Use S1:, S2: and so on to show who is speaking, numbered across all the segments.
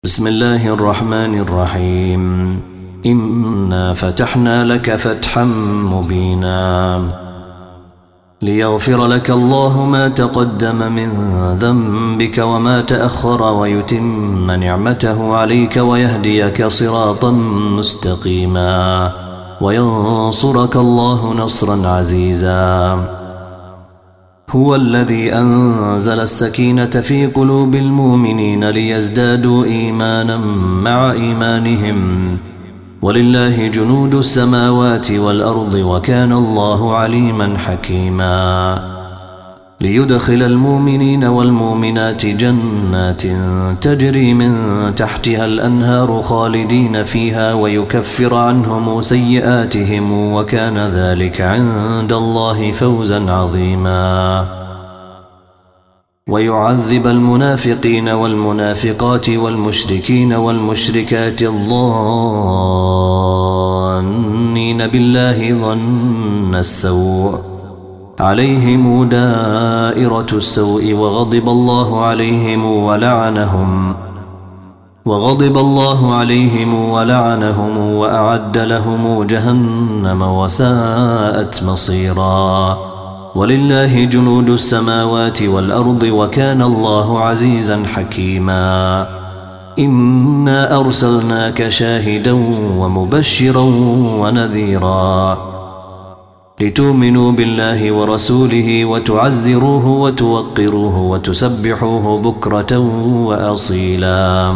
S1: بسم الله الرحمن الرحيم. إنا فتحنا لك فتحا مبينا ليغفر لك الله ما تقدم من ذنبك وما تأخر ويتم نعمته عليك ويهديك صراطا مستقيما وينصرك الله نصرا عزيزا. هو الذي أنزل السكينة في قلوب المؤمنين ليزدادوا إيمانا مع إيمانهم ولله جنود السماوات والأرض وكان الله عليما حكيما. ليدخل المؤمنين والمؤمنات جنات تجري من تحتها الأنهار خالدين فيها ويكفر عنهم سيئاتهم وكان ذلك عند الله فوزا عظيما. ويعذب المنافقين والمنافقات والمشركين والمشركات الظانين بالله ظن السوء عليهم دائرة السوء وغضب الله عليهم ولعنهم وأعد لهم جهنم وساءت مصيرا. ولله جنود السماوات والأرض وكان الله عزيزا حكيما. إنا أرسلناك شاهدا ومبشرا ونذيرا لتؤمنوا بالله ورسوله وتعزروه وتوقروه وتسبحوه بكرة وأصيلا.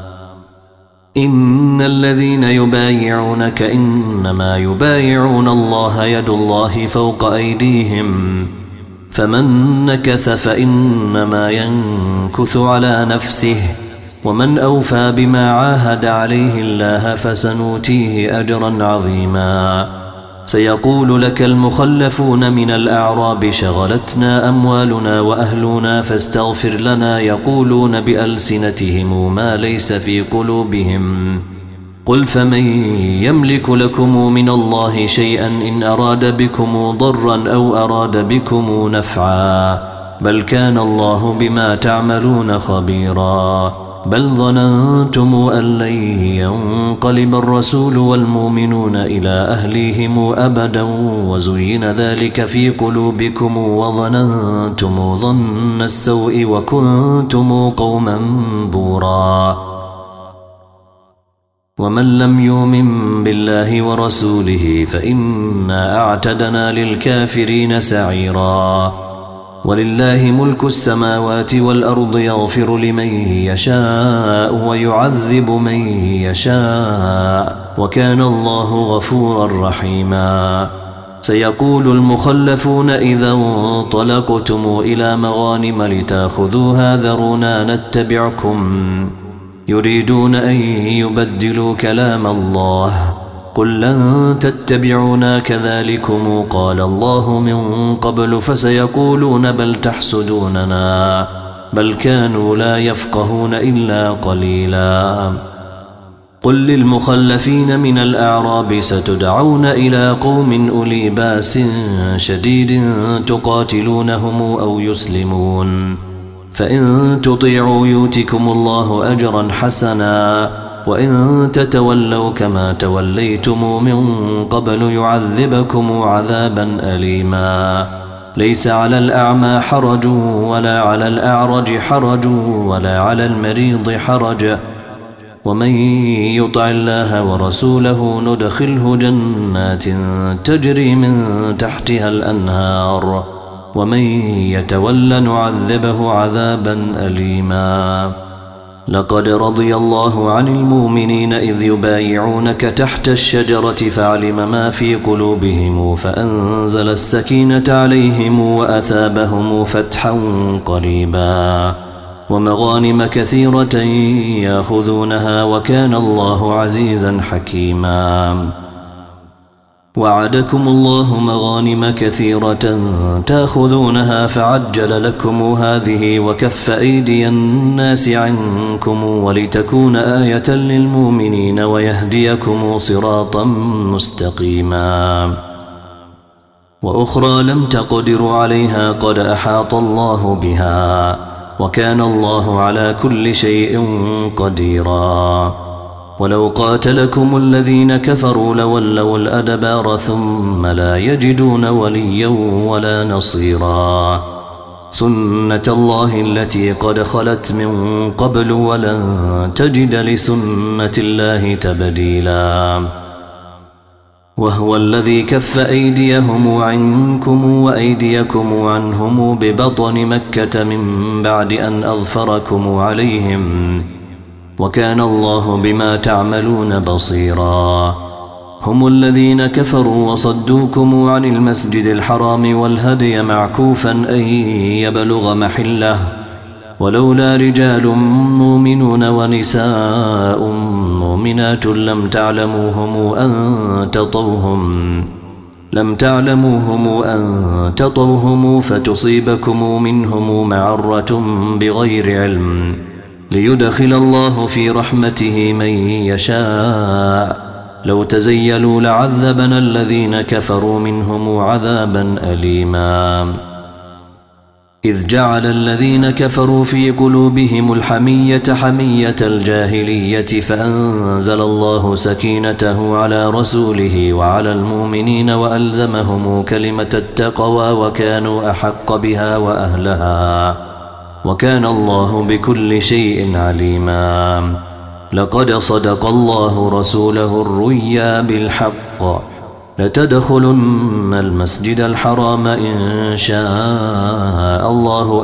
S1: إن الذين يبايعونك إنما يبايعون الله يد الله فوق أيديهم فمن نكث فإنما ينكث على نفسه ومن أوفى بما عاهد عليه الله فسنؤتيه أجرا عظيما. سيقول لك المخلفون من الأعراب شغلتنا أموالنا وأهلنا فاستغفر لنا يقولون بألسنتهم ما ليس في قلوبهم قل فمن يملك لكم من الله شيئا إن أراد بكم ضرا أو أراد بكم نفعا بل كان الله بما تعملون خبيرا. بل ظننتم أن لن ينقلب الرسول والمؤمنون إلى أهليهم أبدا وزين ذلك في قلوبكم وظننتم ظن السوء وكنتم قوما بورا. ومن لم يؤمن بالله ورسوله فإنا أعتدنا للكافرين سعيرا. ولله ملك السماوات والأرض يغفر لمن يشاء ويعذب من يشاء وكان الله غفورا رحيما. سيقول المخلفون إذا انطلقتم إلى مغانم لتأخذوها ذرونا نتبعكم يريدون أن يبدلوا كلام الله قل لن تتبعونا كذلكم قال الله من قبل فسيقولون بل تحسدوننا بل كانوا لا يفقهون إلا قليلا. قل للمخلفين من الأعراب ستدعون إلى قوم أولي باس شديد تقاتلونهم أو يسلمون فإن تطيعوا يؤتكم الله أجرا حسنا وإن تتولوا كما توليتم من قبل يعذبكم عذابا أليما. ليس على الأعمى حرج ولا على الأعرج حرج ولا على المريض حرج ومن يطع الله ورسوله ندخله جنات تجري من تحتها الأنهار ومن يتول نعذبه عذابا أليما. لقد رضي الله عن المؤمنين إذ يبايعونك تحت الشجرة فعلم ما في قلوبهم فأنزل السكينة عليهم وأثابهم فتحا قريبا ومغانم كثيرة يأخذونها وكان الله عزيزا حكيما. وعدكم الله مغانم كثيرة تأخذونها فعجل لكم هذه وكف أيدي الناس عنكم ولتكون آية للمؤمنين ويهديكم صراطا مستقيما. وأخرى لم تقدروا عليها قد أحاط الله بها وكان الله على كل شيء قديرا ولو قاتلكم الذين كفروا لولوا الأدبار ثم لا يجدون وليا ولا نصيرا سنة الله التي قد خلت من قبل ولن تجد لسنة الله تبديلا وهو الذي كف أيديهم عنكم وأيديكم عنهم ببطن مكة من بعد أن أظفركم عليهم وكان الله بما تعملون بصيرا هم الذين كفروا وصدوكم عن المسجد الحرام والهدي معكوفا أن يبلغ محله ولولا رجال مؤمنون ونساء مؤمنات لم تعلموهم أن تطوهم فتصيبكم منهم معرة بغير علم ليدخل الله في رحمته من يشاء لو تزيلوا لعذبنا الذين كفروا منهم عذابا أليما إذ جعل الذين كفروا في قلوبهم الحمية حمية الجاهلية فأنزل الله سكينته على رسوله وعلى المؤمنين وألزمهم كلمة التقوى وكانوا أحق بها وأهلها وكان الله بكل شيء عليما لقد صدق الله رسوله الرؤيا بالحق لتدخلن المسجد الحرام إن شاء الله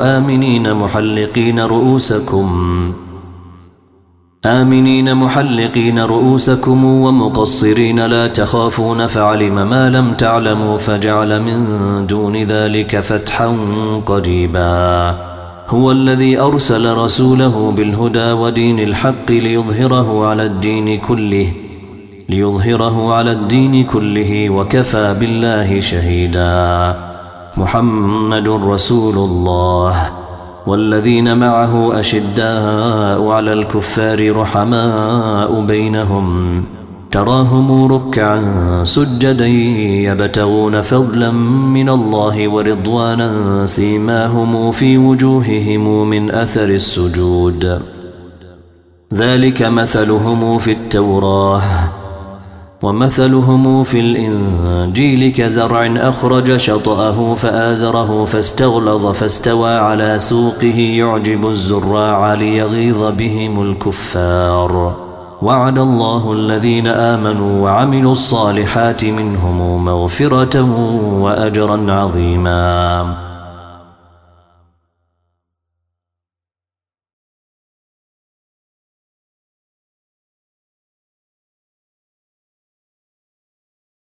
S1: آمنين محلقين رؤوسكم ومقصرين لا تخافون فعلم ما لم تعلموا فجعل من دون ذلك فتحا قريبا هو الذي أرسل رسوله بالهدى ودين الحق ليظهره على الدين كله وكفى بالله شهيدا محمد رسول الله والذين معه أشداء على الكفار رحماء بينهم تراهم ركعا سجدا يبتغون فضلا من الله ورضوانا سيماهم في وجوههم من أثر السجود ذلك مثلهم في التوراة ومثلهم في الإنجيل كزرع أخرج شطأه فآزره فاستغلظ فاستوى على سوقه يعجب الزراع ليغيظ بهم الكفار وعد الله الذين آمنوا وعملوا الصالحات منهم مغفرة وأجرا عظيما